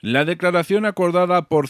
La declaración acordada por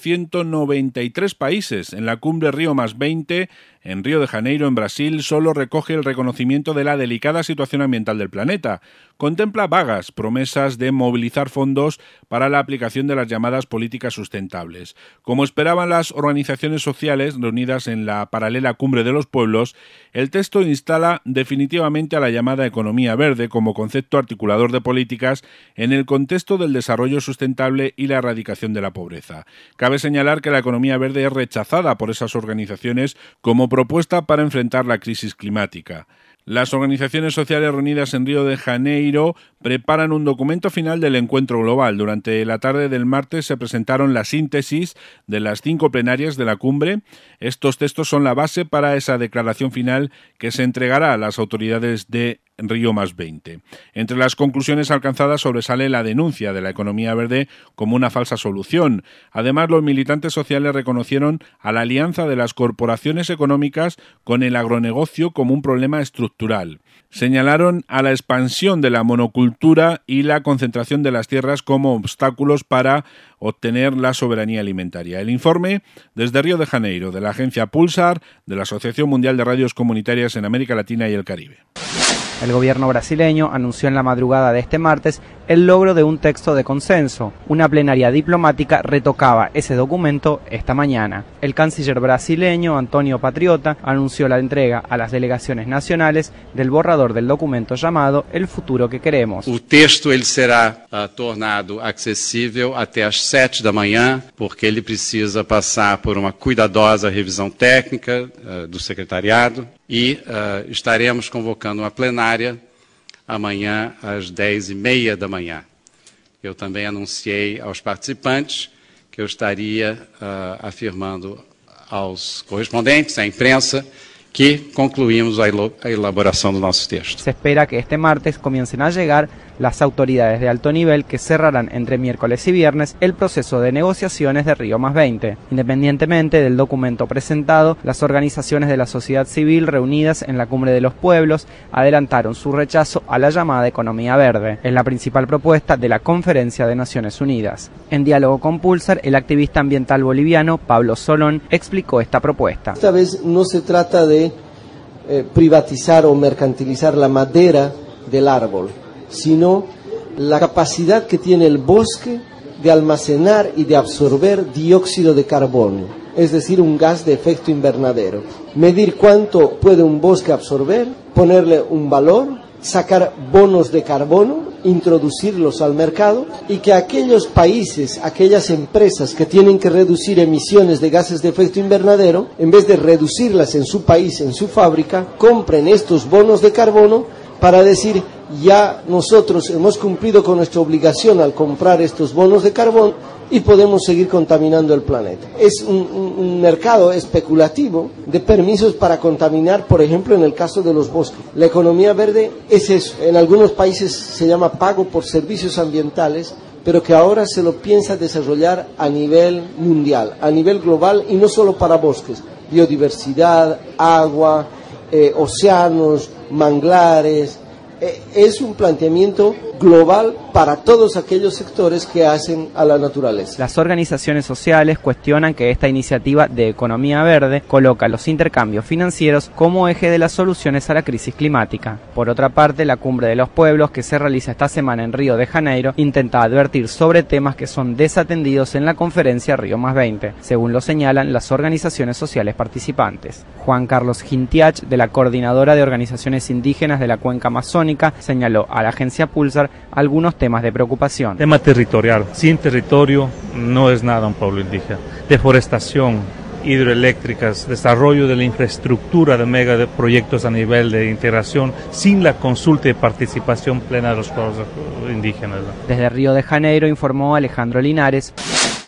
193 países en la cumbre Rio+20 en Río de Janeiro, en Brasil, solo recoge el reconocimiento de la delicada situación ambiental del planeta. Contempla vagas promesas de movilizar fondos para la aplicación de las llamadas políticas sustentables. Como esperaban las organizaciones sociales reunidas en la paralela Cumbre de los Pueblos, el texto instala definitivamente a la llamada economía verde como concepto articulador de políticas en el contexto del desarrollo sustentable y la erradicación de la pobreza. Cabe señalar que la economía verde es rechazada por esas organizaciones como propuesta para enfrentar la crisis climática. Las organizaciones sociales reunidas en Río de Janeiro preparan un documento final del encuentro global. Durante la tarde del martes se presentaron la síntesis de las 5 plenarias de la cumbre. Estos textos son la base para esa declaración final que se entregará a las autoridades de Rio+20. Entre las conclusiones alcanzadas sobresale la denuncia de la economía verde como una falsa solución. Además, los militantes sociales reconocieron a la alianza de las corporaciones económicas con el agronegocio como un problema estructural. Señalaron a la expansión de la monocultura y la concentración de las tierras como obstáculos para obtener la soberanía alimentaria. El informe desde Río de Janeiro, de la agencia Pulsar, de la Asociación Mundial de Radios Comunitarias en América Latina y el Caribe. El gobierno brasileño anunció en la madrugada de este martes el logro de un texto de consenso. Una plenaria diplomática retocaba ese documento esta mañana. El canciller brasileño, Antonio Patriota, anunció la entrega a las delegaciones nacionales del borrador del documento llamado El futuro que queremos. O texto ele será tornado acessível até às 7 da manhã, porque ele precisa passar por uma cuidadosa revisão técnica do secretariado e estaremos convocando uma plenária amanhã às 10h30 da manhã. Eu também anunciei aos participantes que eu estaria afirmando aos correspondentes, à imprensa, que concluímos a elaboração do nosso texto. Se espera que este martes comiencen a llegar las autoridades de alto nivel que cerrarán entre miércoles y viernes el proceso de negociaciones de Rio+20. Independientemente del documento presentado, las organizaciones de la sociedad civil reunidas en la Cumbre de los Pueblos adelantaron su rechazo a la llamada economía verde. Es la principal propuesta de la Conferencia de Naciones Unidas. En diálogo con Pulsar, el activista ambiental boliviano Pablo Solón explicó esta propuesta. Esta vez no se trata de privatizar o mercantilizar la madera del árbol, sino la capacidad que tiene el bosque de almacenar y de absorber dióxido de carbono, es decir, un gas de efecto invernadero. Medir cuánto puede un bosque absorber, ponerle un valor, sacar bonos de carbono, introducirlos al mercado y que aquellos países, aquellas empresas que tienen que reducir emisiones de gases de efecto invernadero, en vez de reducirlas en su país, en su fábrica, compren estos bonos de carbono para decir, ya nosotros hemos cumplido con nuestra obligación al comprar estos bonos de carbón y podemos seguir contaminando el planeta. Es un mercado especulativo de permisos para contaminar, por ejemplo, en el caso de los bosques. La economía verde es eso. En algunos países se llama pago por servicios ambientales, pero que ahora se lo piensa desarrollar a nivel mundial, a nivel global y no solo para bosques. Biodiversidad, agua, océanos, manglares. Es un planteamiento global para todos aquellos sectores que hacen a la naturaleza. Las organizaciones sociales cuestionan que esta iniciativa de economía verde coloca los intercambios financieros como eje de las soluciones a la crisis climática. Por otra parte, la Cumbre de los Pueblos, que se realiza esta semana en Río de Janeiro, intenta advertir sobre temas que son desatendidos en la conferencia Rio+20, según lo señalan las organizaciones sociales participantes. Juan Carlos Gintiach, de la Coordinadora de Organizaciones Indígenas de la Cuenca Amazónica, señaló a la agencia Pulsar algunos temas de preocupación. Tema territorial. Sin territorio no es nada un pueblo indígena. Deforestación, hidroeléctricas, desarrollo de la infraestructura de megaproyectos a nivel de integración sin la consulta y participación plena de los pueblos indígenas. Desde Río de Janeiro informó Alejandro Linares.